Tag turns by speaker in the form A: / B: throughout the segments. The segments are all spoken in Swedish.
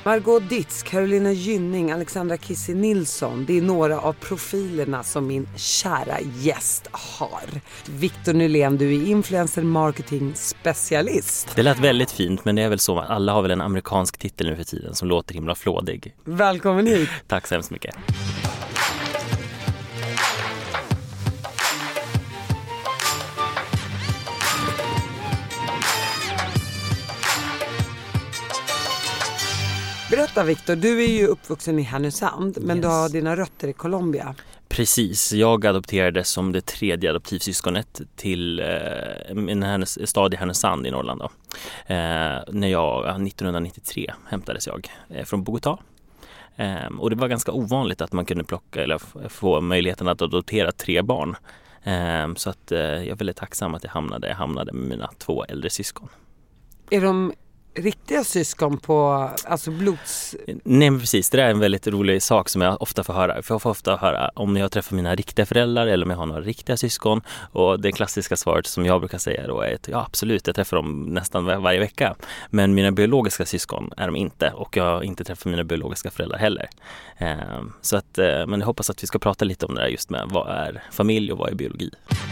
A: Margot Dietz, Carolina Gynning, Alexandra Kissi Nilsson. Det är några av profilerna som min kära gäst har. Victor Nylén, du är influencer marketing specialist.
B: Det lät väldigt fint, men det är väl så att alla har väl en amerikansk titel nu för tiden som låter himla flådig.
A: Välkommen hit.
B: Tack så hemskt mycket.
A: Berätta Victor, du är ju uppvuxen i Härnösand, men du har dina rötter i Colombia.
B: Precis, jag adopterades som det tredje adoptivsyskonet till en stad i Härnösand i Norrland då. När jag 1993 hämtades jag från Bogotá. Och det var ganska ovanligt att man kunde plocka eller få möjligheten att adoptera 3 barn. Så att jag är väldigt tacksam att jag hamnade med mina 2 äldre syskon.
A: Är de riktiga syskon på, alltså blods...
B: Nej men precis, det är en väldigt rolig sak som jag ofta får höra. Jag får ofta höra om jag träffar mina riktiga föräldrar eller om jag har några riktiga syskon. Och det klassiska svaret som jag brukar säga då är att ja absolut, jag träffar dem nästan varje vecka. Men mina biologiska syskon är de inte, och jag har inte träffat mina biologiska föräldrar heller. Så att, men jag hoppas att vi ska prata lite om det där just med vad är familj och vad är biologi.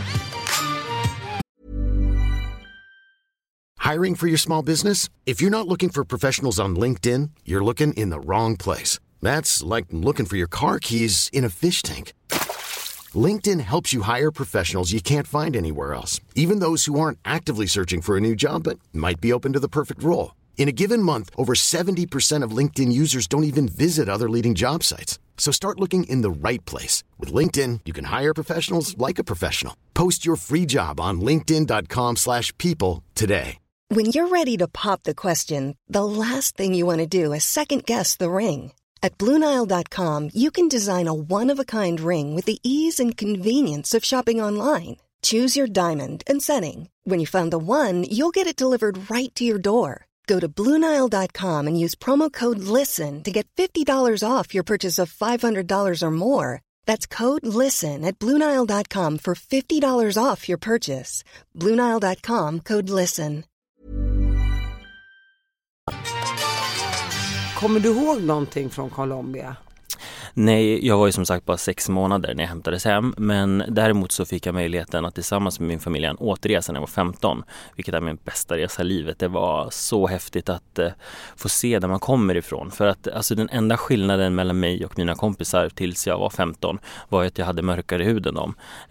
C: Hiring for your small business? If you're not looking for professionals on LinkedIn, you're looking in the wrong place. That's like looking for your car keys in a fish tank. LinkedIn helps you hire professionals you can't find anywhere else, even those who aren't actively searching for a new job but might be open to the perfect role. In a given month, over 70% of LinkedIn users don't even visit other leading job sites. So start looking in the right place. With LinkedIn, you can hire professionals like a professional. Post your free job on linkedin.com/people today.
D: When you're ready to pop the question, the last thing you want to do is second-guess the ring. At BlueNile.com, you can design a one-of-a-kind ring with the ease and convenience of shopping online. Choose your diamond and setting. When you find the one, you'll get it delivered right to your door. Go to BlueNile.com and use promo code LISTEN to get $50 off your purchase of $500 or more. That's code LISTEN at BlueNile.com for $50 off your purchase. BlueNile.com, code LISTEN.
A: Kommer du ihåg någonting från Colombia?
B: Nej, jag var ju som sagt bara 6 månader när jag hämtades hem, men däremot så fick jag möjligheten att tillsammans med min familj en återresa när jag var 15, vilket är min bästa resa i livet. Det var så häftigt att få se där man kommer ifrån, för att alltså, den enda skillnaden mellan mig och mina kompisar tills jag var 15 var att jag hade mörkare hud än dem.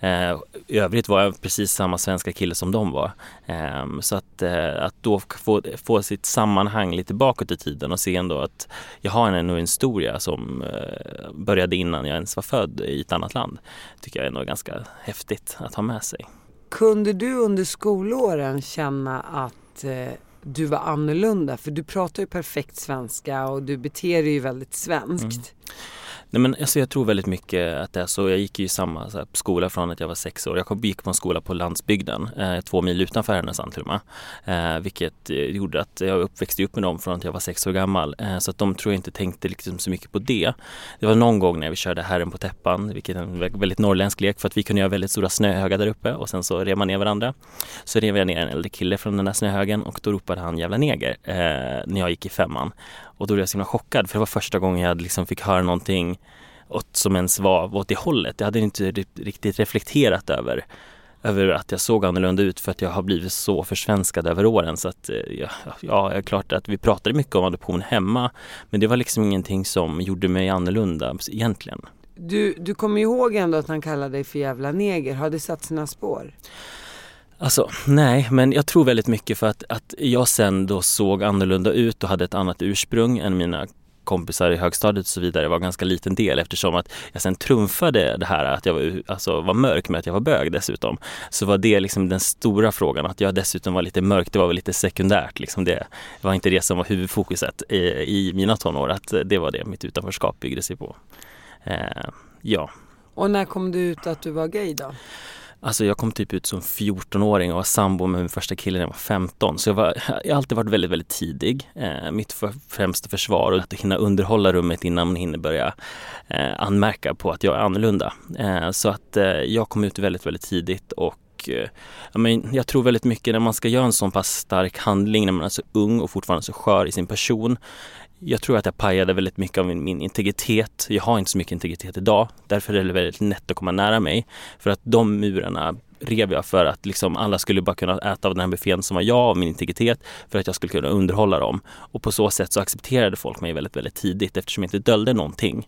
B: I övrigt var jag precis samma svenska kille som de var. Så att då få sitt sammanhang lite bakåt i tiden och se ändå att jag har en historia som började innan jag ens var född i ett annat land, tycker jag är nog ganska häftigt att ha med sig.
A: Kunde du under skolåren känna att du var annorlunda? För du pratar ju perfekt svenska och du beter dig ju väldigt svenskt.
B: Nej, men alltså, jag tror väldigt mycket att det är så. Jag gick ju i samma skola från att jag var 6 år. Jag gick på en skola på landsbygden, 2 mil utanför Härnösand till och med. Vilket gjorde att jag uppväxte upp med dem från att jag var 6 år gammal. Så att de tror jag inte tänkte liksom så mycket på det. Det var någon gång när vi körde Herren på täppan, vilket är en väldigt norrländsk lek, för att vi kunde göra väldigt stora snöhögar där uppe och sen så rev man ner varandra. Så rev jag ner en äldre kille från den där snöhögen och då ropade han jävla neger när jag gick i 5:an. Och då blev jag så himla chockad, för det var första gången jag liksom fick höra någonting som ens var åt det hållet. Jag hade inte riktigt reflekterat över att jag såg annorlunda ut, för att jag har blivit så försvenskad över åren. Så att ja, är klart att vi pratade mycket om adoption hemma, men det var liksom ingenting som gjorde mig annorlunda egentligen.
A: Du kommer ihåg ändå att han kallade dig för jävla neger. Har det satt sina spår?
B: Alltså, nej, men jag tror väldigt mycket för att jag sen då såg annorlunda ut och hade ett annat ursprung än mina kompisar i högstadiet och så vidare. Var ganska liten del, eftersom att jag sen trumfade det här att jag var mörk med att jag var bög dessutom. Så var det liksom den stora frågan, att jag dessutom var lite mörk, det var väl lite sekundärt liksom. Det var inte det som var huvudfokuset i mina tonår, att det var det mitt utanförskap byggde sig på. Ja.
A: Och när kom du ut att du var gay då?
B: Alltså jag kom typ ut som 14-åring och var sambo med min första kille när jag var 15. Så jag har alltid varit väldigt, väldigt tidig. Mitt främsta försvar och att hinna underhålla rummet innan man hinner börja anmärka på att jag är annorlunda. Så att jag kom ut väldigt, väldigt tidigt och jag tror väldigt mycket när man ska göra en sån pass stark handling när man är så ung och fortfarande så skör i sin person. Jag tror att jag pajade väldigt mycket av min integritet. Jag har inte så mycket integritet idag. Därför är det väldigt lätt att komma nära mig. För att de murarna rev jag för att liksom alla skulle bara kunna äta av den här buffén som var jag och min integritet, för att jag skulle kunna underhålla dem. Och på så sätt så accepterade folk mig väldigt, väldigt tidigt, eftersom jag inte döljde någonting.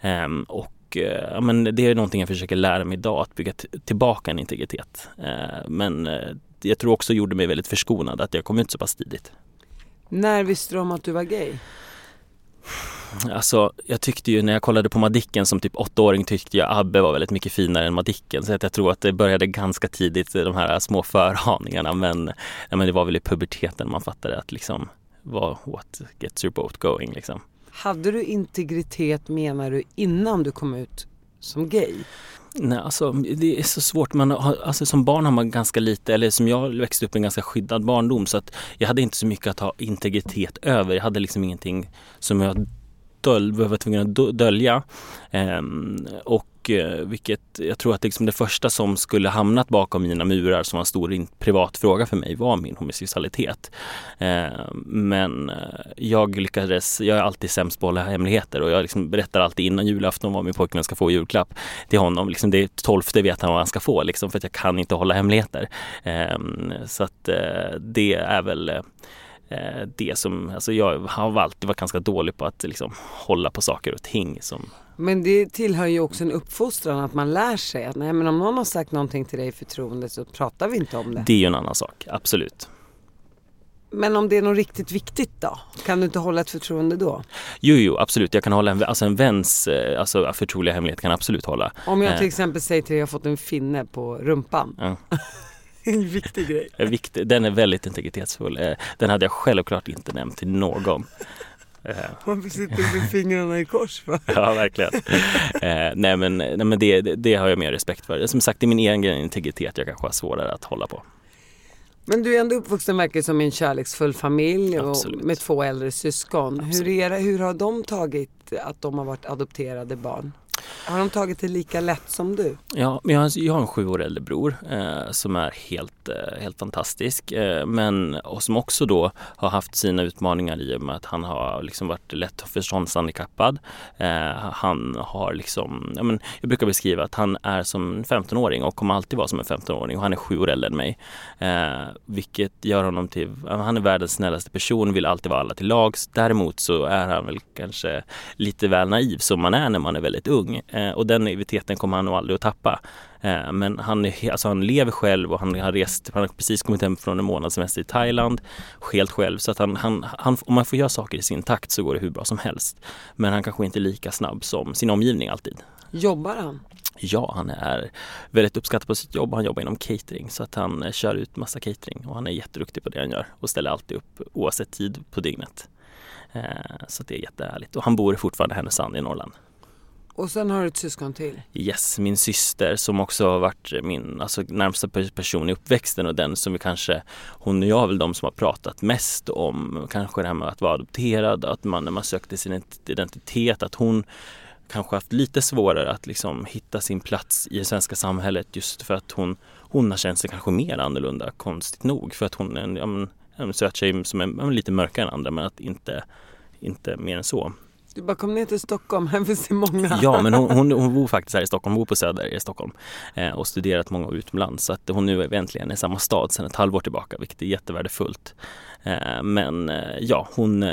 B: Men det är någonting jag försöker lära mig idag, att bygga tillbaka en integritet. Men jag tror också gjorde mig väldigt förskonad att jag kom ut så pass tidigt.
A: När visste du om att du var gay?
B: Alltså, jag tyckte ju när jag kollade på Madicken som typ 8-åring tyckte jag Abbe var väldigt mycket finare än Madicken. Så att jag tror att det började ganska tidigt, de här små förhaningarna. Men det var väl i puberteten man fattade att liksom, what gets your boat going liksom.
A: Hade du integritet, menar du, innan du kom ut som gay?
B: Nej, alltså det är så svårt. Alltså, som barn har man ganska lite, eller som jag växte upp i en ganska skyddad barndom, så att jag hade inte så mycket att ha integritet över. Jag hade liksom ingenting som jag var tvungen att dölja. Vilket jag tror att liksom det första som skulle hamnat bakom mina murar som var en stor privat fråga för mig var min homosexualitet. Men jag är alltid sämst på att hålla hemligheter, och jag liksom berättar alltid innan julafton vad min pojkvän ska få i julklapp till honom. Liksom det är 12:e vet han vad han ska få, liksom, för att jag kan inte hålla hemligheter. Så att det är väl det som, alltså jag har alltid varit ganska dålig på att liksom hålla på saker och ting som...
A: Men det tillhör ju också en uppfostran att man lär sig att nej, men om någon har sagt någonting till dig i förtroende så pratar vi inte om det.
B: Det är ju en annan sak, absolut.
A: Men om det är något riktigt viktigt då? Kan du inte hålla ett förtroende då?
B: Jo, absolut. Jag kan hålla en väns förtroliga hemlighet kan absolut hålla.
A: Om jag till exempel säger till dig att jag har fått en finne på rumpan.
B: Ja.
A: En viktig grej.
B: Den är väldigt integritetsfull. Den hade jag självklart inte nämnt till någon.
A: Varför sitter du med fingrarna i kors för?
B: Ja, verkligen. Nej, men det har jag mer respekt för. Som sagt, det är min egen integritet jag kanske har svårare att hålla på.
A: Men du är ändå uppvuxen, verkar som en kärleksfull familj och med 2 äldre syskon. Hur har de tagit att de har varit adopterade barn? Har de tagit det lika lätt som du?
B: Ja, men jag har en 7 år äldre bror som är helt fantastisk. Och som också då har haft sina utmaningar i och med att han har liksom varit lätt förståndshandikappad. Han har liksom, jag brukar beskriva att han är som en 15-åring och kommer alltid vara som en 15-åring, och han är 7 år äldre än mig. Vilket gör honom till, han är världens snällaste person, vill alltid vara alla till lags. Däremot så är han väl kanske lite väl naiv som man är när man är väldigt ung. Och den naiviteten kommer han nog aldrig att tappa. Men han lever själv och han har precis kommit hem från en månadssemester i Thailand helt själv, så att han, om man får göra saker i sin takt så går det hur bra som helst. Men han kanske inte är lika snabb som sin omgivning alltid.
A: Jobbar han?
B: Ja, han är väldigt uppskattad på sitt jobb. Han jobbar inom catering, så att han kör ut massa catering, och han är jätteduktig på det han gör och ställer alltid upp oavsett tid på dygnet. Så det är jättehärligt. Och han bor fortfarande i Härnösand i Norrland.
A: Och sen har du ett syskon till?
B: Yes, min syster som också har varit min närmsta person i uppväxten, och den som vi kanske, hon och jag är väl de som har pratat mest om kanske det här med att vara adopterad, att man när man sökte sin identitet, att hon kanske haft lite svårare att liksom hitta sin plats i det svenska samhället, just för att hon har känt sig kanske mer annorlunda, konstigt nog, för att hon är en söt tjej som är lite mörkare än andra, men att inte mer än så.
A: Du bara kom ner till Stockholm, här finns det många.
B: Ja, men hon bor faktiskt här i Stockholm, hon bor på Söder i Stockholm och studerat många år utomlands, så att hon nu egentligen är i samma stad sedan ett halvår tillbaka, vilket är jättevärdefullt. Men ja, hon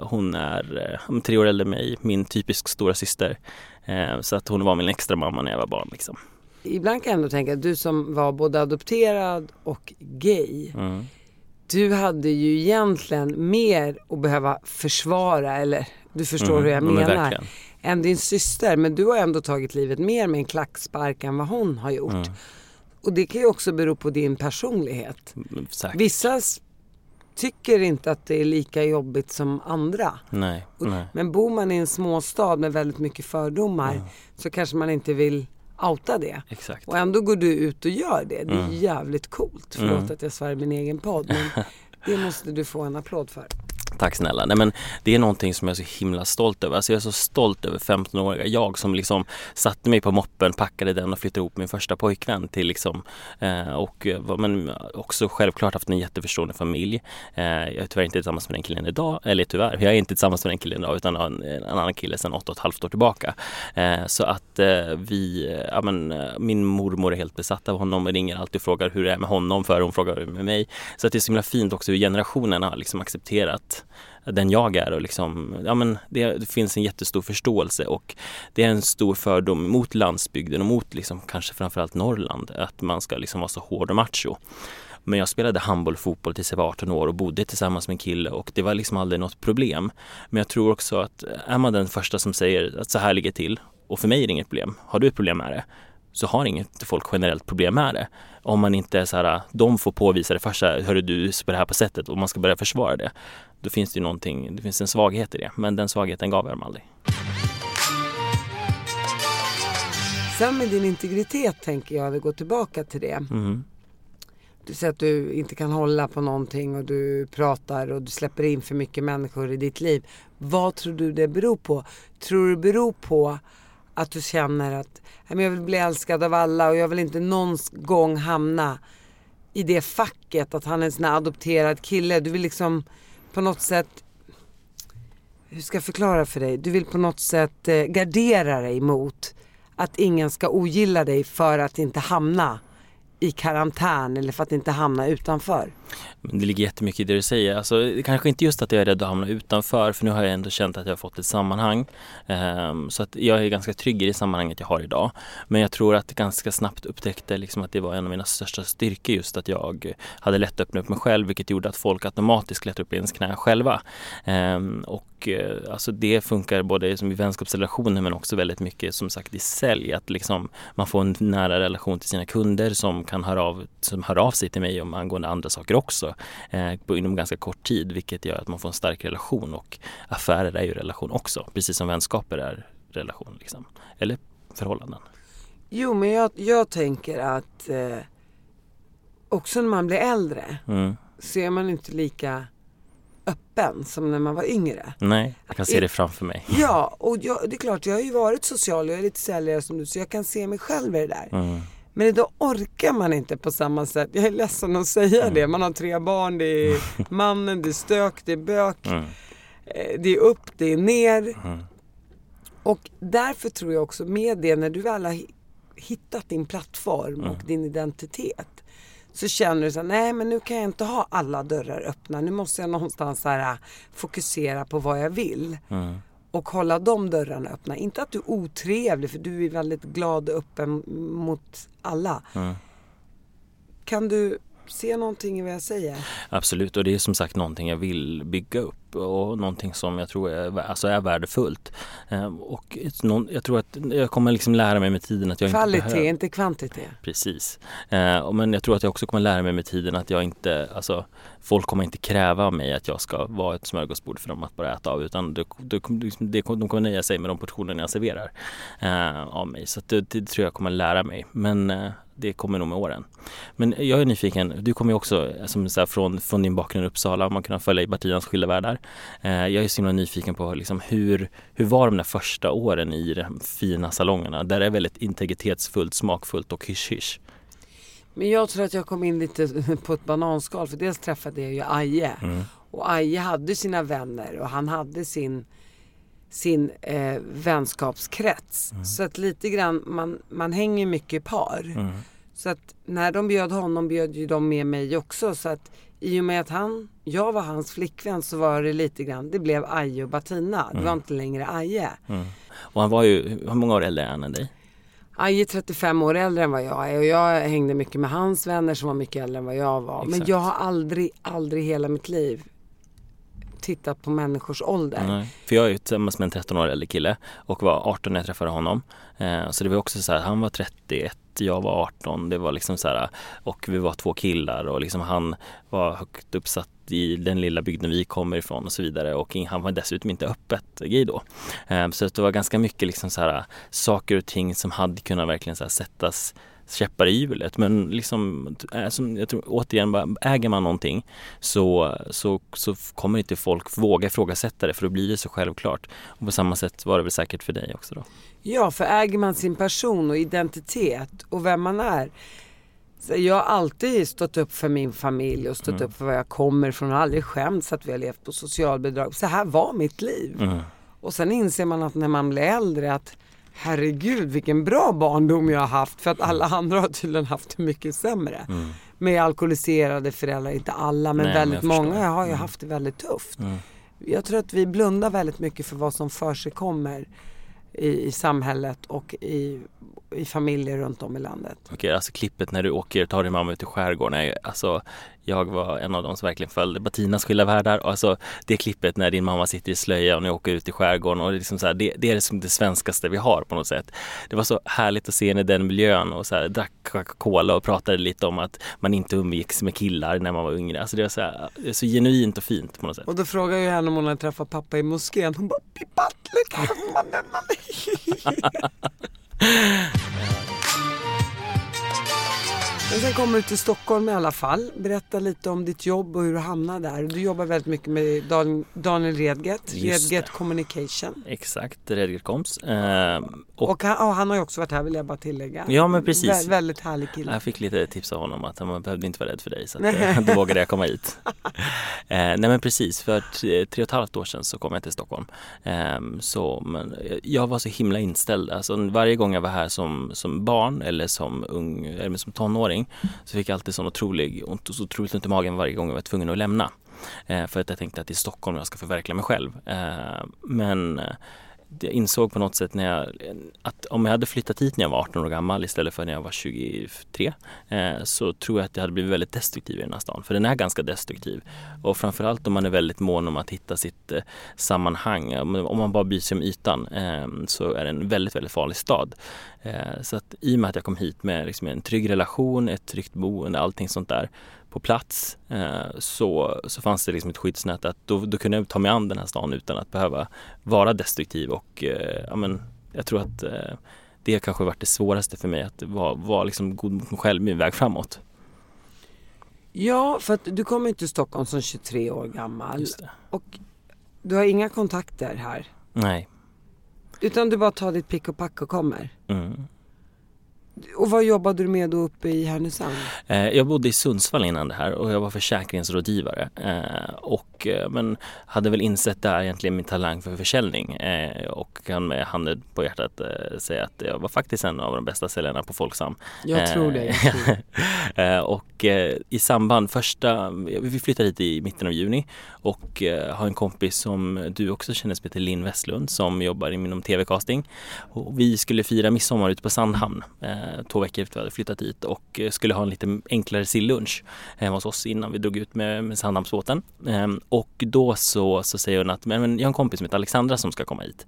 B: är 3 år äldre än mig, min typisk stora syster, så att hon var min extra mamma när jag var barn liksom.
A: Ibland kan jag ändå tänka att du som var både adopterad och gay, du hade ju egentligen mer att behöva försvara, eller du förstår hur jag menar, än din syster. Men du har ändå tagit livet mer med en klackspark än vad hon har gjort. Och det kan ju också bero på din personlighet. Vissa tycker inte att det är lika jobbigt som andra.
B: Nej.
A: Men bor man i en småstad med väldigt mycket fördomar så kanske man inte vill outa det.
B: Exakt.
A: Och ändå går du ut och gör det. Det är jävligt coolt. Förlåt att jag svär min egen podd, men det måste du få en applåd för.
B: Tack snälla. Nej, men det är någonting som jag är så himla stolt över. Alltså jag är så stolt över 15-åriga jag som liksom satte mig på moppen, packade den och flyttade ihop min första pojkvän till liksom, men också självklart haft en jätteförstående familj. Jag är tyvärr inte tillsammans med den killen idag, eller tyvärr, jag är inte tillsammans med den killen idag utan en annan kille sedan 8,5 år tillbaka. Så att min mormor är helt besatt av honom och ringer alltid och frågar hur det är med honom för hon frågar hur det är med mig. Så att det är så himla fint också hur generationerna har liksom accepterat den jag är och liksom, det finns en jättestor förståelse och det är en stor fördom mot landsbygden och mot liksom kanske framförallt Norrland att man ska liksom vara så hård och macho. Men jag spelade handboll och fotboll tills jag var 18 år och bodde tillsammans med en kille och det var liksom aldrig något problem. Men jag tror också att är man den första som säger att så här ligger till och för mig är det inget problem, har du ett problem med det? Så har inget folk generellt problem med det. Om man inte är så här, de får påvisa det första, hörru du på det här på sättet och man ska börja försvara det. Då finns det ju någonting, det finns en svaghet i det. Men den svagheten gav jag dem aldrig.
A: Sen med din integritet tänker jag att gå tillbaka till det.
B: Mm.
A: Du säger att du inte kan hålla på någonting och du pratar och du släpper in för mycket människor i ditt liv. Vad tror du det beror på? Tror du det beror på att du känner att jag vill bli älskad av alla och jag vill inte någon gång hamna i det facket att han är en sån här adopterad kille. Du vill liksom på något sätt, hur ska jag förklara för dig? Du vill på något sätt gardera dig mot att ingen ska ogilla dig för att inte hamna i karantän eller för att inte hamna utanför.
B: Det ligger jättemycket i det du säger. Alltså, kanske inte just att jag är rädd att hamna utanför, för nu har jag ändå känt att jag har fått ett sammanhang. Så att jag är ganska trygg i det sammanhanget jag har idag. Men jag tror att ganska snabbt upptäckte liksom att det var en av mina största styrkor just att jag hade lätt öppnat upp mig själv, vilket gjorde att folk automatiskt lätt upp i ens knä själva. Alltså det funkar både som i vänskapsrelationer men också väldigt mycket som sagt i sälj. Att liksom man får en nära relation till sina kunder som kan hör av sig till mig om angående andra saker också inom ganska kort tid, vilket gör att man får en stark relation och affärer är ju relation också, precis som vänskaper är relation liksom. Eller förhållanden.
A: Jo, men jag tänker att också när man blir äldre så är man inte lika öppen som när man var yngre.
B: Nej, jag kan se det framför mig.
A: Ja, och det är klart, jag har ju varit social och jag är lite säljare som du, så jag kan se mig själv i det där. Men då orkar man inte på samma sätt. Jag är ledsen att säga det. Man har 3 barn, det är mannen, det är stök, det är bök. Det är upp, det är ner. Och därför tror jag också med det, när du väl har hittat din plattform och din identitet, så känner du så här, nej men nu kan jag inte ha alla dörrar öppna. Nu måste jag någonstans så här, fokusera på vad jag vill. Och hålla de dörrarna öppna. Inte att du är otrevlig, för du är väldigt glad och öppen mot alla. Kan du se någonting i vad jag säger?
B: Absolut, och det är som sagt någonting jag vill bygga upp och någonting som jag tror är värdefullt. Och jag tror att jag kommer liksom lära mig med tiden att jag
A: kvalitet,
B: inte behöver...
A: inte kvantitet.
B: Precis. Men jag tror att jag också kommer lära mig med tiden att jag inte, alltså folk kommer inte kräva av mig att jag ska vara ett smörgåsbord för dem att bara äta av, utan de kommer nöja sig med de portionerna jag serverar av mig. Så att det tror jag kommer lära mig. Men det kommer nog med åren. Men jag är nyfiken, du kommer ju också som så här, från din bakgrund i Uppsala, man kan följa i Bartians skilda världar. Jag är så himla nyfiken på liksom, hur var de där första åren i de fina salongerna där det är väldigt integritetsfullt, smakfullt och hysch-hysch.
A: Men jag tror att jag kom in lite på ett bananskal, för dels träffade jag ju Aje. Och Aje hade sina vänner och han hade sin vänskapskrets. Så att lite grann, man hänger mycket i par. Så att när de bjöd honom bjöd ju de med mig också. Så att i och med att jag var hans flickvän, så var det lite grann, det blev Aje och Bettina. Det var inte längre Aje.
B: Och han var ju, hur många år äldre än dig?
A: Aje är 35 år äldre än vad jag är. Och jag hängde mycket med hans vänner som var mycket äldre än vad jag var. Exakt. Men jag har aldrig hela mitt liv tittat på människors ålder.
B: Nej. För jag är ju tillsammans med en 13 år äldre kille och var 18 när jag träffade honom. Så det var också så här, han var 31, jag var 18, det var liksom så här, och vi var 2 killar och liksom han var högt uppsatt i den lilla bygden vi kommer ifrån och så vidare, och han var dessutom inte öppet gay då. Så det var ganska mycket liksom så här saker och ting som hade kunnat verkligen så här sättas käppar i hjulet. Men liksom, jag tror, återigen, bara, äger man någonting så kommer inte folk våga ifrågasätta det, för då blir det så självklart. Och på samma sätt var det väl säkert för dig också då.
A: Ja, för äger man sin person och identitet och vem man är. Så jag har alltid stått upp för min familj och stått upp för var jag kommer ifrån och aldrig skämts att vi har levt på socialbidrag. Så här var mitt liv. Och sen inser man att när man blir äldre att herregud vilken bra barndom jag har haft, för att alla andra har tydligen haft det mycket sämre. Med alkoholiserade föräldrar, inte alla men väldigt många har ju haft det väldigt tufft. Jag tror att vi blundar väldigt mycket för vad som för sig kommer i samhället och i familjer runt om i landet.
B: Okej, alltså klippet när du tar din mamma ut i skärgården, alltså jag var en av dem som verkligen följde Bettinas skilda världar. Alltså det klippet när din mamma sitter i slöja och ni åker ut i skärgården, och det är liksom så här, det är liksom det svenskaste vi har på något sätt. Det var så härligt att se henne i den miljön och så här, drack Coca-Cola och pratade lite om att man inte umgicks med killar när man var yngre. Alltså det var så här, det är så genuint och fint på något sätt.
A: Och då frågade jag henne om hon hade träffat pappa i moskén. Hon bara, pipattligt hemma denna mig. Men sen kommer du till Stockholm i alla fall. Berätta lite om ditt jobb och hur du hamnade där. Du jobbar väldigt mycket med Daniel Redgert. Redgert Communication.
B: Exakt, Redgert Comms.
A: Och han har ju också varit här, vill jag bara tillägga.
B: Ja, men precis.
A: Väldigt härlig kille.
B: Jag fick lite tips av honom att man behövde inte vara rädd för dig, så att, då vågade jag komma hit. Nej men precis, för 3,5 år sedan så kom jag till Stockholm. Men jag var så himla inställd. Alltså, varje gång jag var här som barn eller som ung eller som tonåring, så fick jag alltid så otroligt ont i magen varje gång jag var tvungen att lämna. För att jag tänkte att i Stockholm jag ska förverkliga mig själv. Men jag insåg på något sätt att om jag hade flyttat hit när jag var 18 år gammal istället för när jag var 23, så tror jag att jag hade blivit väldigt destruktiv i den här stan. För den är ganska destruktiv. Och framförallt om man är väldigt mån om att hitta sitt sammanhang. Om man bara bryr sig om ytan, så är det en väldigt, väldigt farlig stad. Så att i och med att jag kom hit med liksom en trygg relation, ett tryggt boende, allting sånt där på plats, så fanns det liksom ett skyddsnät att då kunde jag ta mig an den här stan utan att behöva vara destruktiv. Och jag tror att det kanske varit det svåraste för mig, att vara liksom god mot mig själv, min väg framåt.
A: Ja, för att du kommer inte till Stockholm som 23 år gammal.
B: Just det.
A: Och du har inga kontakter här.
B: Nej.
A: Utan du bara tar ditt pick och pack och kommer. Och vad jobbade du med då uppe i Härnösand?
B: Jag bodde i Sundsvall innan det här och jag var försäkringsrådgivare. Men hade väl insett där egentligen min talang för försäljning. Och kan med handen på hjärtat säga att jag var faktiskt en av de bästa säljarna på Folksam.
A: Jag tror det.
B: Och i samband vi flyttade hit i mitten av juni och har en kompis som du också känner som heter Linn Westlund som jobbar inom tv-casting. Och vi skulle fira midsommar ute på Sandhamn 2 veckor efter vi hade flyttat hit och skulle ha en lite enklare sillunch hemma hos oss innan vi drog ut med Sandhamnsbåten. Och då så säger hon att men jag har en kompis som heter Alexandra som ska komma hit.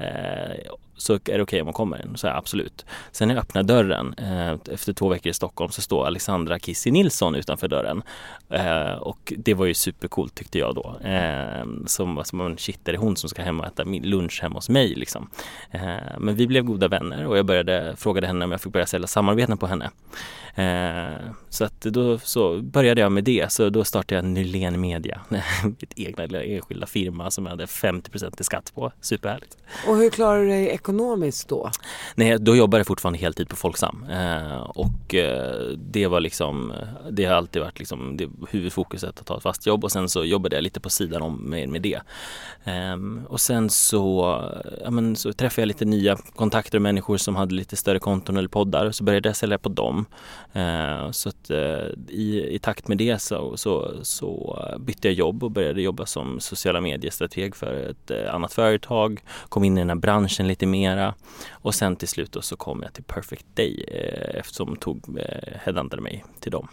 B: Så är det okej om hon kommer? Så jag absolut. Sen när jag öppnar dörren efter 2 veckor i Stockholm så står Alexandra Kissi Nilsson utanför dörren. Och det var ju supercoolt tyckte jag då. Som shit, är det hon som ska hem och äta min lunch hemma hos mig liksom. Men vi blev goda vänner och jag frågade henne om jag fick börja sälja samarbeten på henne. Så att då så började jag med det. Så då startade jag Nylén Media. Mitt egna enskilda firma som jag hade 50% i skatt på. Superhärligt.
A: Och hur klarar du dig ekonomiskt då?
B: Nej, då jobbade jag fortfarande heltid på Folksam. Och det var liksom, det har alltid varit liksom det huvudfokuset att ta ett fast jobb. Och sen så jobbade jag lite på sidan om med det. Och sen så träffade jag lite nya kontakter och människor som hade lite större konton eller poddar. Och så började jag sälja på dem. Så att i takt med det så bytte jag jobb och började jobba som sociala mediestrateg för ett annat företag. Kom in i den här branschen lite mera. Och sen till slut då så kom jag till Perfect Day eftersom headhuntade mig till dem.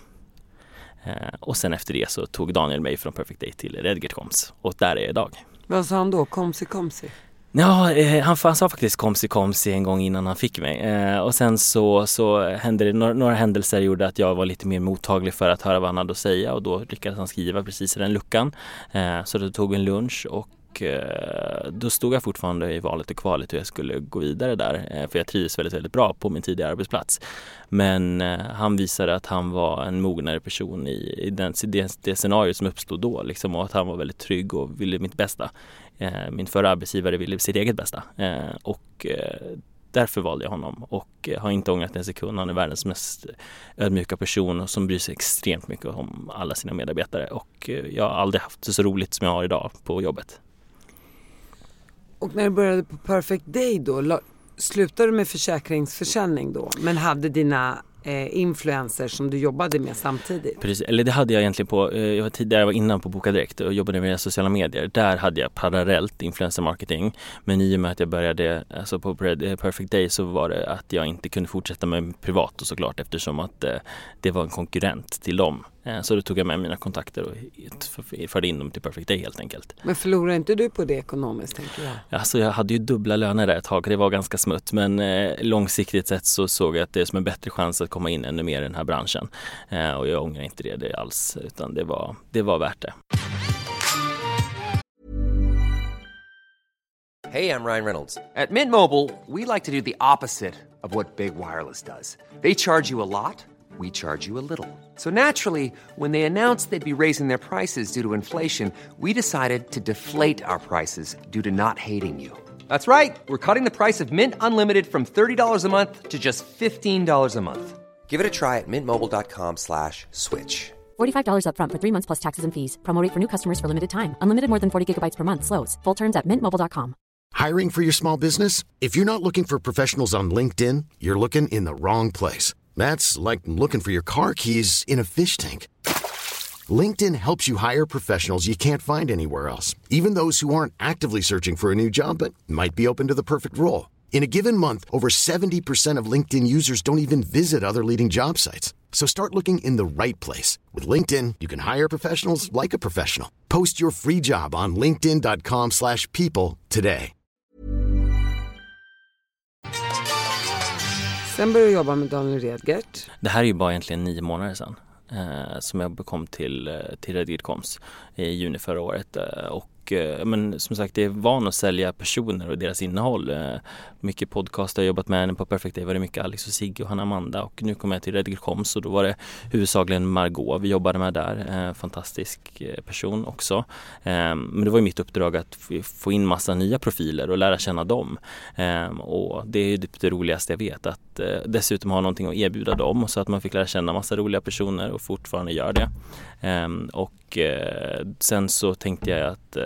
B: Och sen efter det så tog Daniel mig från Perfect Day till Redgert Comms. Och där är jag idag.
A: Vad sa han då? Komsi?
B: Ja, han sa faktiskt komsi en gång innan han fick mig. Och sen så hände det några händelser gjorde att jag var lite mer mottaglig för att höra vad han hade att säga. Och då lyckades han skriva precis i den luckan. Så då tog vi en lunch och då stod jag fortfarande i valet och kvalet hur jag skulle gå vidare där. För jag trivdes väldigt, väldigt bra på min tidigare arbetsplats. Men han visade att han var en mognare person i det scenario som uppstod då. Liksom, och att han var väldigt trygg och ville mitt bästa. Min förra arbetsgivare ville sitt eget bästa. Därför valde jag honom och har inte ångrat en sekund. Han är världens mest ödmjuka person och som bryr sig extremt mycket om alla sina medarbetare. Och jag har aldrig haft det så roligt som jag har idag på jobbet.
A: Och när du började på Perfect Day då, slutade du med försäkringsförsäljning då? Men hade dina influencers som du jobbade med samtidigt?
B: Precis, eller det hade jag egentligen på, jag var innan på Boka Direkt och jobbade med sociala medier. Där hade jag parallellt influencer marketing. Men i och med att jag började alltså på Perfect Day så var det att jag inte kunde fortsätta med privat och såklart eftersom att det var en konkurrent till dem. Så då tog jag med mina kontakter och förde in dem till Perfect Day helt enkelt.
A: Men förlorade inte du på det ekonomiskt, tänker jag?
B: Alltså jag hade ju dubbla löner där ett tag. Det var ganska smutt. Men långsiktigt sett så såg jag att det är som en bättre chans att komma in ännu mer i den här branschen. Och jag ångrar inte det alls. Utan det var värt det.
E: Hey, I'm Ryan Reynolds. At Mint Mobile, we like to do the opposite of what Big Wireless does. They charge you a lot. We charge you a little. So naturally, when they announced they'd be raising their prices due to inflation, we decided to deflate our prices due to not hating you. That's right. We're cutting the price of Mint Unlimited from $30 a month to just $15 a month. Give it a try at mintmobile.com/switch.
F: $45 up front for 3 months plus taxes and fees. Promo rate for new customers for limited time. Unlimited more than 40 gigabytes per month slows. Full terms at mintmobile.com.
C: Hiring for your small business? If you're not looking for professionals on LinkedIn, you're looking in the wrong place. That's like looking for your car keys in a fish tank. LinkedIn helps you hire professionals you can't find anywhere else, even those who aren't actively searching for a new job but might be open to the perfect role. In a given month, over 70% of LinkedIn users don't even visit other leading job sites. So start looking in the right place. With LinkedIn, you can hire professionals like a professional. Post your free job on linkedin.com/people today.
A: Sen började du jobba med Daniel Redgert.
B: Det här är ju bara egentligen 9 månader sedan som jag kom till Redgert Koms i juni förra året. Men som sagt, det är van att sälja personer och deras innehåll. Mycket podcast har jag jobbat med henne på Perfect Day. Var det mycket Alex och Sigge och Hanna Amanda. Och nu kom jag till Redgert Koms och då var det huvudsakligen Margot vi jobbade med där. Fantastisk person också. Men det var ju mitt uppdrag att få in massa nya profiler och lära känna dem. Och det är det roligaste jag vet. Att dessutom ha någonting att erbjuda dem så att man fick lära känna massa roliga personer och fortfarande gör det. Och sen så tänkte jag att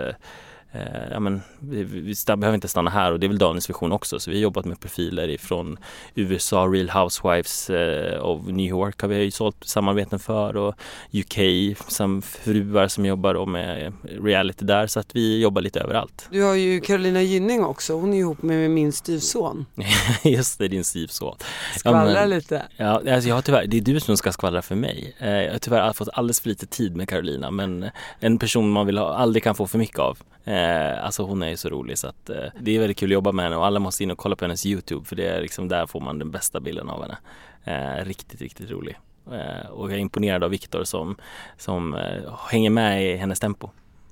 B: vi behöver inte stanna här och det är väl Daniels vision också, så vi har jobbat med profiler från USA, Real Housewives of New York har vi ju sålt samarbeten för, och UK som fruar som jobbar med reality där, så att vi jobbar lite överallt.
A: Du har ju Carolina Gynning också, hon är ihop med min styvson.
B: Just det, din styvson.
A: Skvallra lite.
B: Ja, alltså jag har tyvärr, det är du som ska skvallra för mig. Jag har tyvärr fått alldeles för lite tid med Carolina, men en person man aldrig kan få för mycket av. Alltså hon är ju så rolig så att det är väldigt kul att jobba med henne, och alla måste in och kolla på hennes YouTube, för det är liksom där får man den bästa bilden av henne. Riktigt, riktigt rolig. Och jag är imponerad av Viktor som hänger med i hennes tempo.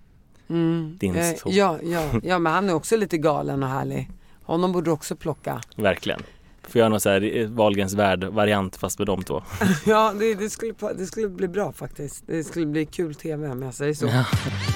A: Ja, men han är också lite galen och härlig. Honom borde också plocka.
B: Verkligen. Får göra någon så här Wahlgrens värld-variant fast med de två.
A: Ja, det skulle bli bra faktiskt. Det skulle bli kul tv om jag säger så. Ja.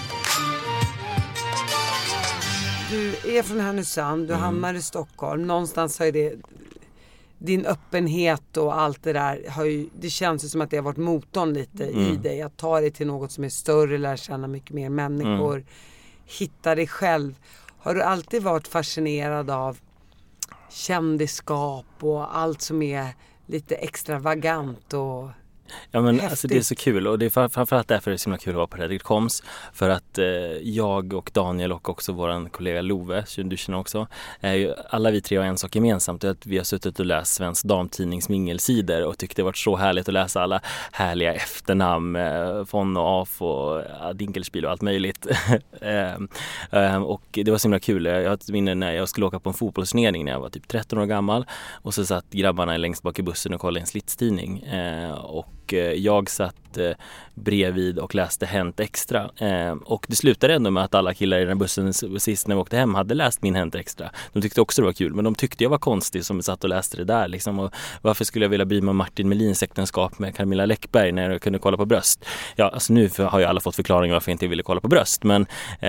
A: Du är från Härnösand, du hamnar i Stockholm. Någonstans har det din öppenhet och allt det där det känns ju som att det har varit motorn lite i dig. Att ta dig till något som är större, lära känna mycket mer människor, hitta dig själv. Har du alltid varit fascinerad av kändisskap och allt som är lite extravagant och
B: ja, men
A: häftigt?
B: alltså det är så kul, och det är framförallt därför det är så himla kul att vara på Redgert Koms, för att jag och Daniel och också vår kollega Love, du känner också, alla vi tre har en sak gemensamt, att vi har suttit och läst Svensk Damtidnings mingelsidor och tyckte det varit så härligt att läsa alla härliga efternamn, von och af och Dinkelspiel och allt möjligt. Och det var så himla kul. Jag har ett minne när jag skulle åka på en fotbollsturnering när jag var typ 13 år gammal, och så satt grabbarna längst bak i bussen och kollade en slitstidning, och och jag satt bredvid och läste Hänt Extra. Och det slutade ändå med att alla killar i den här bussen sist när vi åkte hem hade läst min Hänt Extra. De tyckte också det var kul, men de tyckte jag var konstig som satt och läste det där. Liksom. Och varför skulle jag vilja bry mig om Martin Melins äktenskap med Camilla Läckberg när jag kunde kolla på bröst? Ja, alltså nu har ju alla fått förklaringar varför jag inte ville kolla på bröst. Men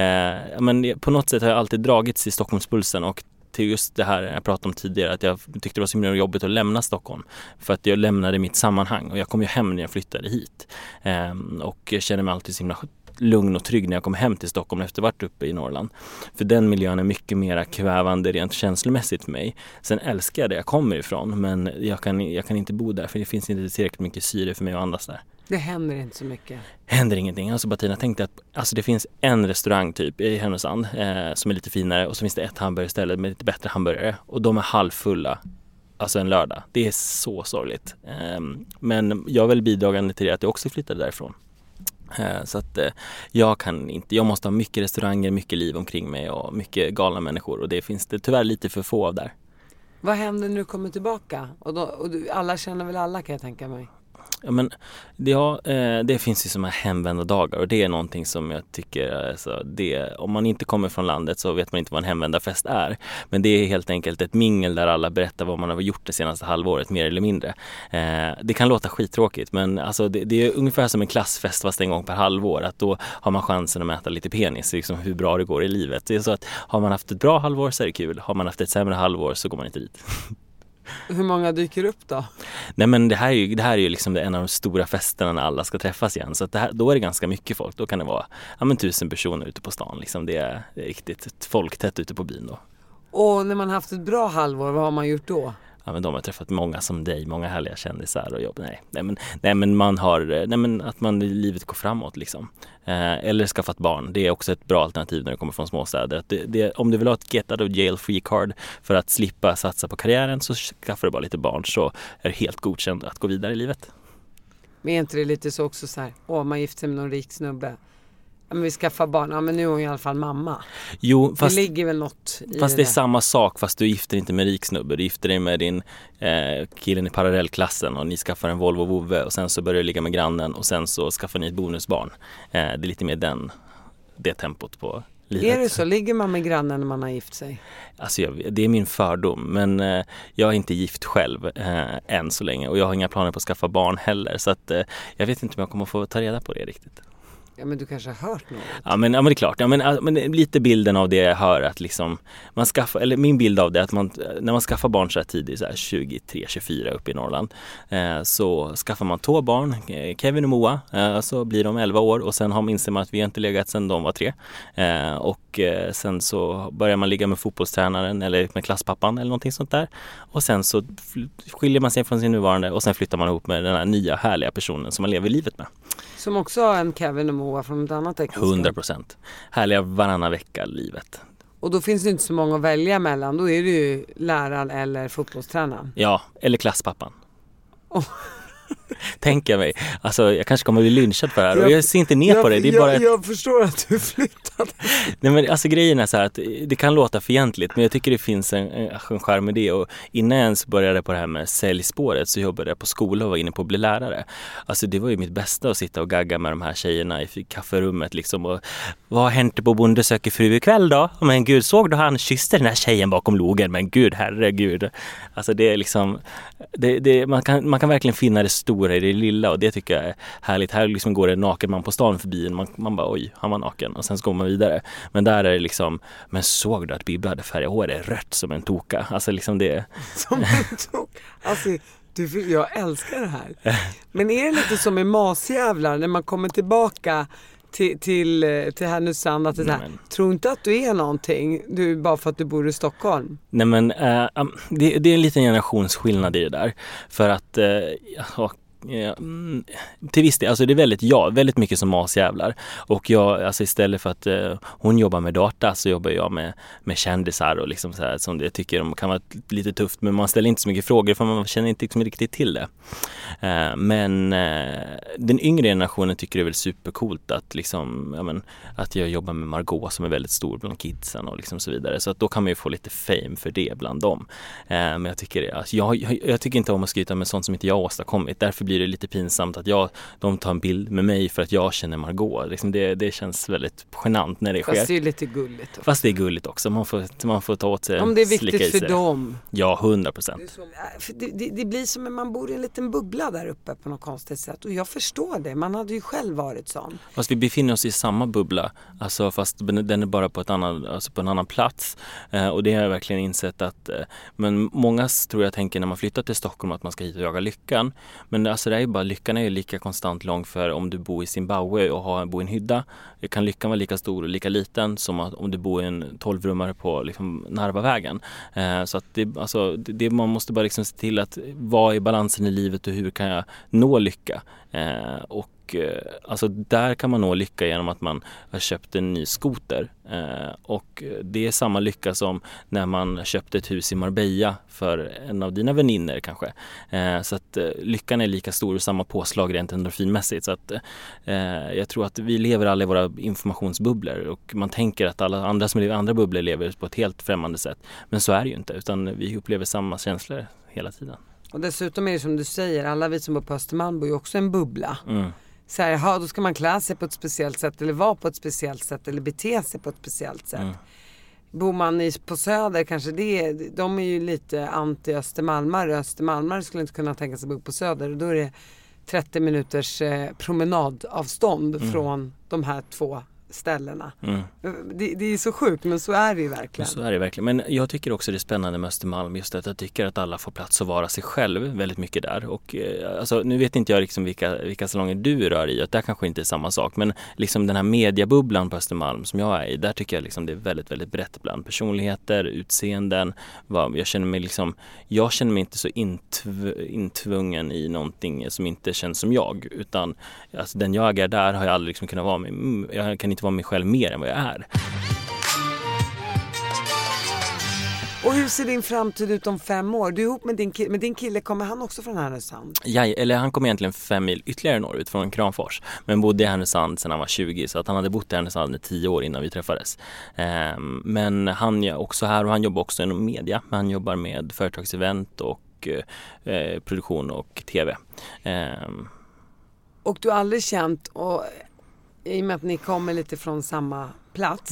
B: på något sätt har jag alltid dragits i Stockholmspulsen och till just det här jag pratade om tidigare, att jag tyckte det var så himla jobbigt att lämna Stockholm för att jag lämnade mitt sammanhang och jag kom ju hem när jag flyttade hit och jag känner mig alltid så himla lugn och trygg när jag kommer hem till Stockholm efter att ha varit uppe i Norrland. För den miljön är mycket mer kvävande rent känslomässigt för mig. Sen älskar jag det jag kommer ifrån, men jag kan inte bo där för det finns inte tillräckligt mycket syre för mig att andas där.
A: Det händer inte så mycket.
B: Händer ingenting. Alltså Bettina tänkte att det finns en restaurang typ i Härnösand som är lite finare och så finns det ett hamburgerställe med lite bättre hamburgare och de är halvfulla. Alltså en lördag. Det är så sorgligt. Men jag är väl bidragande till det att jag också flyttade därifrån. Så att jag måste ha mycket restauranger, mycket liv omkring mig och mycket galna människor och det finns det tyvärr lite för få av där.
A: Vad händer när du kommer tillbaka? Alla känner väl alla, kan jag tänka mig.
B: Ja, men det finns ju som här hemvända dagar och det är någonting som jag tycker, alltså, om man inte kommer från landet så vet man inte vad en hemvändarfest är. Men det är helt enkelt ett mingel där alla berättar vad man har gjort det senaste halvåret, mer eller mindre. Det kan låta skittråkigt, men alltså, det är ungefär som en klassfest fast en gång per halvår. Att då har man chansen att mäta lite penis, liksom hur bra det går i livet. Det är så att har man haft ett bra halvår så är det kul. Har man haft ett sämre halvår så går man inte dit.
A: Hur många dyker upp då? Nej,
B: men det här är ju liksom en av de stora festerna när alla ska träffas igen. Så att då är det ganska mycket folk. Då kan det vara 1000 personer ute på stan. Liksom det är riktigt folktätt ute på byn då.
A: Och när man haft ett bra halvår, vad har man gjort då?
B: Ja, men de har träffat många som dig, många härliga kändisar och jobb. Nej, men man har, att livet går framåt liksom. Eller skaffat barn. Det är också ett bra alternativ när du kommer från småstäder. Om du vill ha ett get out of jail free card för att slippa satsa på karriären så skaffar du bara lite barn så är det helt godkänt att gå vidare i livet.
A: Men är inte det lite så också så här, man gifter sig med någon rik snubbe. Men vi skaffar barn, men nu är hon i alla fall mamma.
B: Jo, fast
A: det ligger väl något i
B: fast det är samma sak, fast du gifter inte med rik snubbe. Du gifter dig med din killen i parallellklassen och ni skaffar en Volvo Vove och sen så börjar du ligga med grannen och sen så skaffar ni ett bonusbarn. Det är lite mer det tempot på livet.
A: Är det så? Ligger man med grannen när man har gift sig?
B: Alltså det är min fördom, men jag är inte gift själv än så länge och jag har inga planer på att skaffa barn heller så att jag vet inte om jag kommer få ta reda på det riktigt.
A: Ja, men du kanske har hört något.
B: Ja, men det är klart. Ja, men lite bilden av det jag hör att liksom man skaffar, eller min bild av det är att när man skaffar barn så här tidigt, så här 23-24 uppe i Norrland, så skaffar man 2 barn, Kevin och Moa, så blir de 11 år och sen inser man att vi inte legat sedan de var 3. Och sen så börjar man ligga med fotbollstränaren eller med klasspappan eller någonting sånt där. Och sen så skiljer man sig från sin nuvarande och sen flyttar man ihop med den här nya härliga personen som man lever livet med.
A: Som också har en Kevin och Moa från ett annat äktenskap.
B: 100%. Härliga varannan vecka livet.
A: Och då finns det inte så många att välja mellan. Då är det ju läraren eller fotbollstränaren.
B: Ja, eller klasspappan. Tänker mig. Alltså jag kanske kommer att bli lynchad för det här. Och jag ser inte ner på det. Det är bara
A: jag förstår att du flyttade.
B: Nej, men alltså grejen är så här att det kan låta fientligt, men jag tycker det finns en charm med det. Och innan jag ens började på det här med säljspåret så jobbade jag på skola och var inne på att bli lärare. Alltså det var ju mitt bästa att sitta och gagga med de här tjejerna i kafferummet liksom. Och vad har hänt på Bonde söker fru ikväll då? Men gud, såg du han kysste den här tjejen bakom logen? Men gud, herregud. Alltså det är liksom man kan verkligen finna det stora i det lilla och det tycker jag är härligt. Här liksom går det naken man på stan förbi man bara oj, han var naken och sen så går man vidare. Men där är det liksom, men såg du att Bibba hade färgat håret rött som en toka? Alltså liksom det. Som en
A: toka? Alltså jag älskar det här. Men är det lite som med masjävlar när man kommer tillbaka till Härnösand att det är tror inte att du är någonting du bara för att du bor i Stockholm.
B: Nej men det är en liten generationsskillnad i det där för att till viss del, alltså det är väldigt mycket som masjävlar och jag, alltså istället för att hon jobbar med data så jobbar jag med kändisar och liksom så här, som jag tycker kan vara lite tufft men man ställer inte så mycket frågor för man känner inte liksom riktigt till det. Men den yngre generationen tycker det är väl supercoolt att liksom, att jag jobbar med Margot som är väldigt stor bland kidsen och liksom så vidare så att då kan man ju få lite fame för det bland dem. Men jag tycker alltså, jag tycker inte om att skryta med sånt som inte jag åstadkommit, därför blir blir det lite pinsamt att de tar en bild med mig för att jag känner Margot. Liksom det känns väldigt genant när det sker.
A: Fast det är lite gulligt.
B: Fast det är gulligt också. Man får ta åt sig.
A: Om det är viktigt för dem.
B: Ja, 100%.
A: Det blir som att man bor i en liten bubbla där uppe på något konstigt sätt. Och jag förstår det. Man hade ju själv varit sån.
B: Fast vi befinner oss i samma bubbla. Alltså fast den är bara på en annan plats. Och det har jag verkligen insett att men många tror jag tänker när man flyttar till Stockholm att man ska hit och jaga lyckan. Men alltså det är ju bara, lyckan är ju lika konstant lång för om du bor i Zimbabwe och bor i en hydda. Kan lyckan vara lika stor och lika liten som om du bor i en 12-rummare på liksom Narvavägen. Så att det man måste bara liksom se till att vad är balansen i livet och hur kan jag nå lycka. Och alltså där kan man nå lycka genom att man har köpt en ny skoter. Och det är samma lycka som när man köpte ett hus i Marbella för en av dina vänner kanske. Så att lyckan är lika stor och samma påslag rent endorfinmässigt. Så att jag tror att vi lever alla i våra informationsbubblor och man tänker att alla andra som lever i andra bubblor lever på ett helt främmande sätt. Men så är det ju inte, utan vi upplever samma känslor hela tiden.
A: Och dessutom är det som du säger, alla vi som bor på Östermalm bor ju också en bubbla. Så här, då ska man klä sig på ett speciellt sätt eller vara på ett speciellt sätt eller bete sig på ett speciellt sätt. Bor man på Söder kanske de är ju lite anti-östermalmare. Östermalmare skulle inte kunna tänka sig bo på Söder och då är det 30 minuters promenadavstånd från de här två ställena. Det är så sjukt, men så är det ju verkligen.
B: Så är det verkligen. Men jag tycker också det är spännande med Östermalm just att jag tycker att alla får plats att vara sig själv väldigt mycket där. Och alltså, nu vet inte jag liksom vilka salonger du rör i, att där kanske inte är samma sak. Men liksom den här mediebubblan på Östermalm som jag är i, där tycker jag liksom det är väldigt, väldigt brett bland personligheter, utseenden. Jag känner mig inte så intvungen i någonting som inte känns som jag. Utan alltså, den jag är där har jag aldrig liksom kunnat vara med. Jag kan inte vara mig själv mer än vad jag är.
A: Och hur ser din framtid ut om 5 år? Du är ihop med din kille, kommer han också från Härnösand?
B: Ja, eller han kommer egentligen 5 mil ytterligare norrut från Kramfors. Men bodde i Härnösand sedan han var 20, så att han hade bott i Härnösand i 10 år innan vi träffades. Men han är också här och han jobbar också inom media. Han jobbar med företagsevent och produktion och tv.
A: Och du har aldrig känt, och i och med att ni kommer lite från samma plats,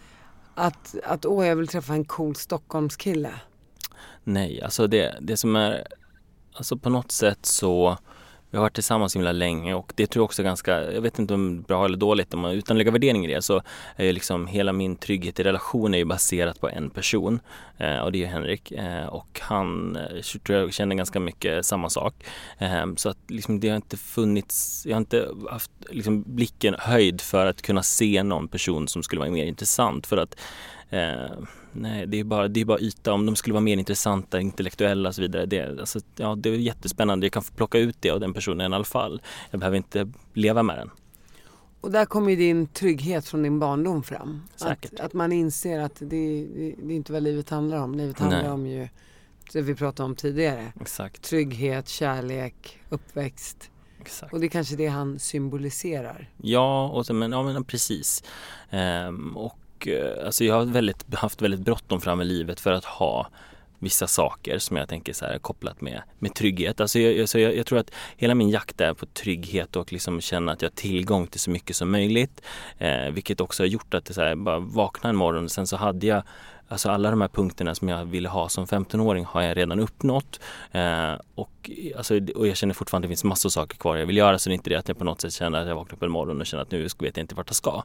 A: att jag vill träffa en cool Stockholmskille?
B: Nej, alltså det som är, alltså på något sätt så vi har varit tillsammans himla länge och det tror jag också ganska, jag vet inte om bra eller dåligt, utan att lägga värdering i det så är liksom hela min trygghet i relation är ju baserat på en person och det är Henrik och han tror jag känner ganska mycket samma sak så att liksom det har inte funnits, jag har inte haft liksom blicken höjd för att kunna se någon person som skulle vara mer intressant för att nej, det är bara yta. Om de skulle vara mer intressanta, intellektuella och så vidare, det är jättespännande. Jag kan få plocka ut det av den personen i alla fall. Jag behöver inte leva med den.
A: Och där kommer ju din trygghet från din barndom fram.
B: Säkert.
A: Att man inser att det är inte vad livet handlar om. Livet handlar om ju det vi pratade om tidigare.
B: Exakt.
A: Trygghet, kärlek, uppväxt.
B: Exakt.
A: Och det är kanske det han symboliserar.
B: Ja, men precis. Alltså jag har haft väldigt bråttom fram i livet för att ha vissa saker som jag tänker så här kopplat med trygghet. Alltså jag tror att hela min jakt är på trygghet och liksom känna att jag har tillgång till så mycket som möjligt. Vilket också har gjort att det så här, bara vakna en morgon och sen så hade jag alltså alla de här punkterna som jag ville ha som 15-åring har jag redan uppnått och jag känner fortfarande att det finns massor av saker kvar jag vill göra, så det är inte det att jag på något sätt känner att jag vaknar upp en morgon och känner att nu vet jag inte vart jag ska.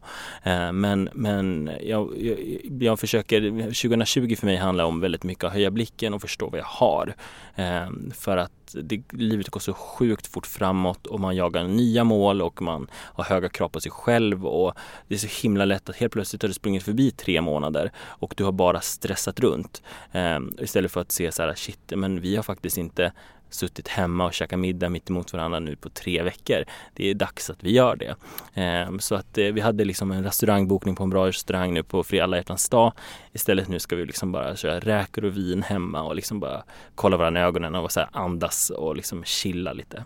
B: Men jag försöker, 2020 för mig handlar om väldigt mycket att höja blicken och förstå vad jag har. För att livet går så sjukt fort framåt och man jagar nya mål och man har höga krav på sig själv och det är så himla lätt att helt plötsligt har du sprungit förbi 3 månader och du har bara stressat runt istället för att se så här, shit, men vi har faktiskt inte suttit hemma och käkat middag mitt emot varandra nu på 3 veckor. Det är dags att vi gör det. Så att vi hade liksom en restaurangbokning på en bra restaurang nu på Alla hjärtans dag. Istället nu ska vi liksom bara köra räkor och vin hemma och liksom bara kolla varandra i ögonen och så här andas och liksom chilla lite.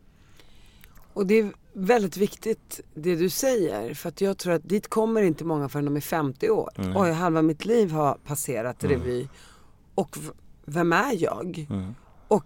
A: Och det är väldigt viktigt det du säger, för att jag tror att dit kommer inte många förrän de är 50 år. Oj, halva mitt liv har passerat revy. Och vem är jag? Och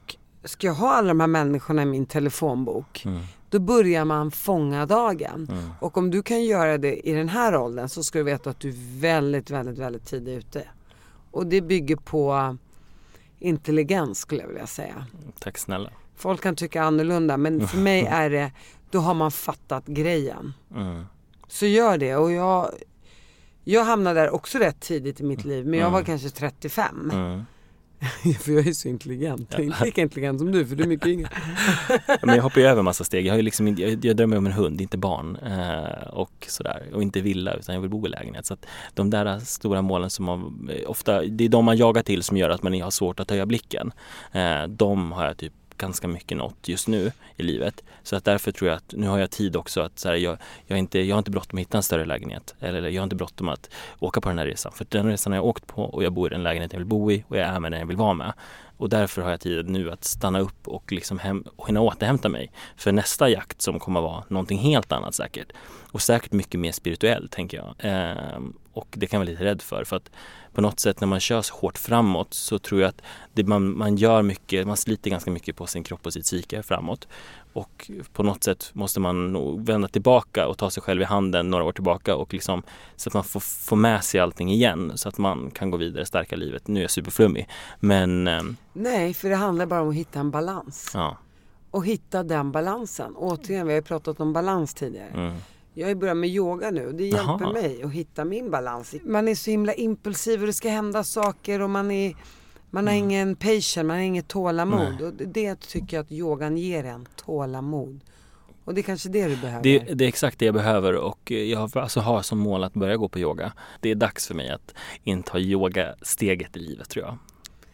A: ska jag ha alla de här människorna i min telefonbok, då börjar man fånga dagen. Och om du kan göra det i den här åldern, så ska du veta att du är väldigt, väldigt, väldigt tidigt ute. Och det bygger på intelligens, skulle jag vilja säga.
B: Tack snälla.
A: Folk kan tycka annorlunda, men för mig är det, då har man fattat grejen. Så gör det. Och jag hamnade där också rätt tidigt i mitt liv, men jag var kanske 35. För jag är så intelligent. Jag är inte lika intelligent som du, för du är mycket yngre.
B: Men jag hoppar ju över en massa steg. Jag drömmer om en hund, inte barn. Och sådär. Och inte villa, utan jag vill bo i lägenhet. Så att de där stora målen som man ofta, det är de man jagar till som gör att man har svårt att höja blicken. De har jag typ ganska mycket något just nu i livet. Så att därför tror jag att nu har jag tid också att så här, jag har inte bråttom att hitta en större lägenhet. Eller jag har inte bråttom att åka på den här resan. För den resan har jag åkt på, och jag bor i den lägenhet jag vill bo i, och jag är med den jag vill vara med. Och därför har jag tid nu att stanna upp och liksom hinna återhämta mig för nästa jakt, som kommer att vara någonting helt annat säkert. Och säkert mycket mer spirituellt, tänker jag. Och det kan jag vara lite rädd för att på något sätt när man kör så hårt framåt, så tror jag att man gör mycket, man sliter ganska mycket på sin kropp och sitt psyke framåt. Och på något sätt måste man nog vända tillbaka och ta sig själv i handen några år tillbaka, och liksom, så att man får med sig allting igen, så att man kan gå vidare, stärka livet. Nu är jag superflummig, men...
A: Nej, för det handlar bara om att hitta en balans.
B: Ja.
A: Och hitta den balansen. Återigen, vi har ju pratat om balans tidigare. Jag har börjat med yoga nu, och det hjälper mig att hitta min balans. Man är så himla impulsiv, och det ska hända saker, och man har ingen patience, man har inget tålamod. Och det tycker jag att yogan ger en, tålamod. Och det är kanske det du behöver.
B: Det är exakt det jag behöver, och jag har som mål att börja gå på yoga. Det är dags för mig att inta yoga-steget i livet, tror jag.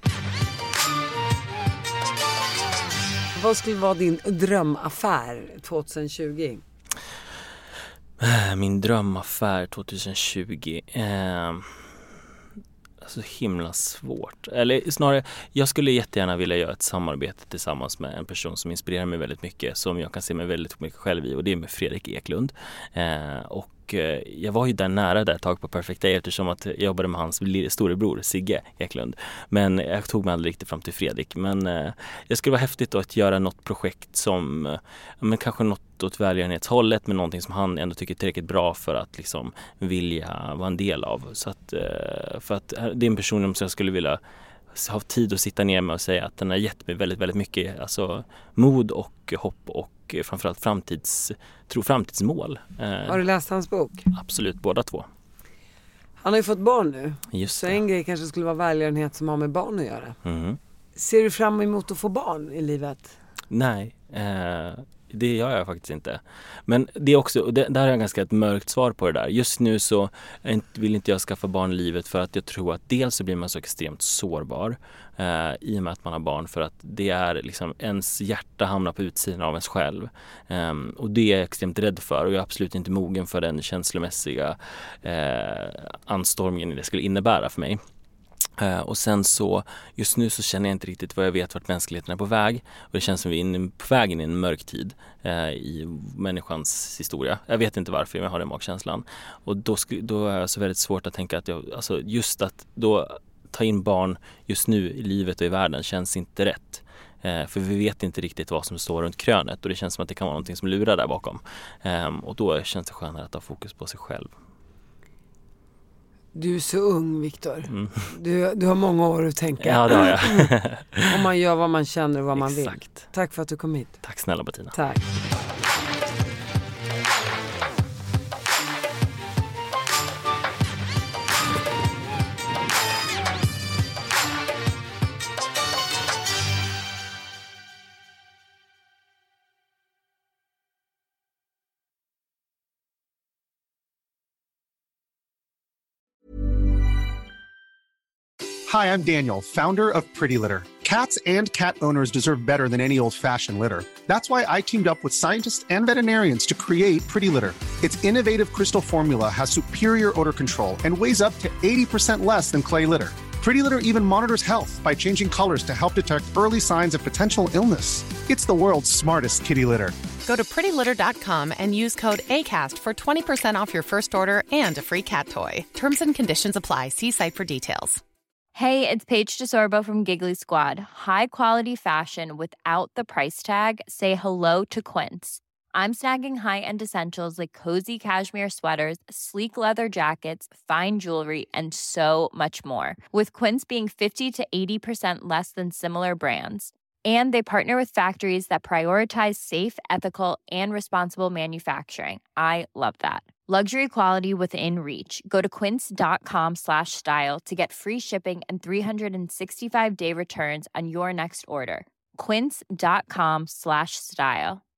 A: Vad skulle vara din drömaffär 2020?
B: Min drömaffär 2020... så himla svårt. Eller snarare, jag skulle jättegärna vilja göra ett samarbete tillsammans med en person som inspirerar mig väldigt mycket, som jag kan se mig väldigt mycket själv i, och det är med Fredrik Eklund. Och jag var ju där nära där ett tag på Perfect Day, eftersom att jag jobbade med hans storebror Sigge Eklund. Men jag tog mig aldrig riktigt fram till Fredrik. Men det skulle vara häftigt då att göra något projekt som, men kanske något åt välgörenhetshållet, men någonting som han ändå tycker är tillräckligt bra för att liksom vilja vara en del av. Så att, för att det är en person som jag skulle vilja ha tid att sitta ner med och säga att den har gett mig väldigt, väldigt mycket, alltså mod och hopp, och framförallt framtidsmål.
A: Har du läst hans bok?
B: Absolut, båda två.
A: Han har ju fått barn nu.
B: Just
A: så
B: det.
A: En grej kanske skulle vara välgörenhet som har med barn att göra. Ser du fram emot att få barn i livet?
B: Nej, det gör jag faktiskt inte. Men det är också, där har jag ganska ett mörkt svar på det där. Just nu så vill inte jag skaffa barn i livet, för att jag tror att dels så blir man så extremt sårbar i och med att man har barn, för att det är liksom ens hjärta hamnar på utsidan av ens själv. Och det är jag extremt rädd för, och jag är absolut inte mogen för den känslomässiga anstormningen det skulle innebära för mig. Och sen så, just nu så känner jag inte riktigt vad jag vet vart mänskligheten är på väg. Och det känns som vi är på väg in i en mörk tid i människans historia. Jag vet inte varför, men jag har den magkänslan. Och då är det så väldigt svårt att tänka att just att då ta in barn just nu i livet och i världen känns inte rätt. För vi vet inte riktigt vad som står runt krönet, och det känns som att det kan vara någonting som lurar där bakom. Och då känns det skönare att ha fokus på sig själv.
A: Du är så ung, Viktor. Du har många år att tänka.
B: Ja, det har jag.
A: Om man gör vad man känner och vad man vill.
B: Exakt.
A: Tack för att du kom hit.
B: Tack snälla, Bettina.
A: Tack.
G: Hi, I'm Daniel, founder of Pretty Litter. Cats and cat owners deserve better than any old-fashioned litter. That's why I teamed up with scientists and veterinarians to create Pretty Litter. Its innovative crystal formula has superior odor control and weighs up to 80% less than clay litter. Pretty Litter even monitors health by changing colors to help detect early signs of potential illness. It's the world's smartest kitty litter.
H: Go to prettylitter.com and use code ACAST for 20% off your first order and a free cat toy. Terms and conditions apply. See site for details.
I: Hey, it's Paige DeSorbo from Giggly Squad. High quality fashion without the price tag. Say hello to Quince. I'm snagging high-end essentials like cozy cashmere sweaters, sleek leather jackets, fine jewelry, and so much more. With Quince being 50 to 80% less than similar brands. And they partner with factories that prioritize safe, ethical, and responsible manufacturing. I love that. Luxury quality within reach. Go to quince.com/style to get free shipping and 365-day returns on your next order. Quince.com/style.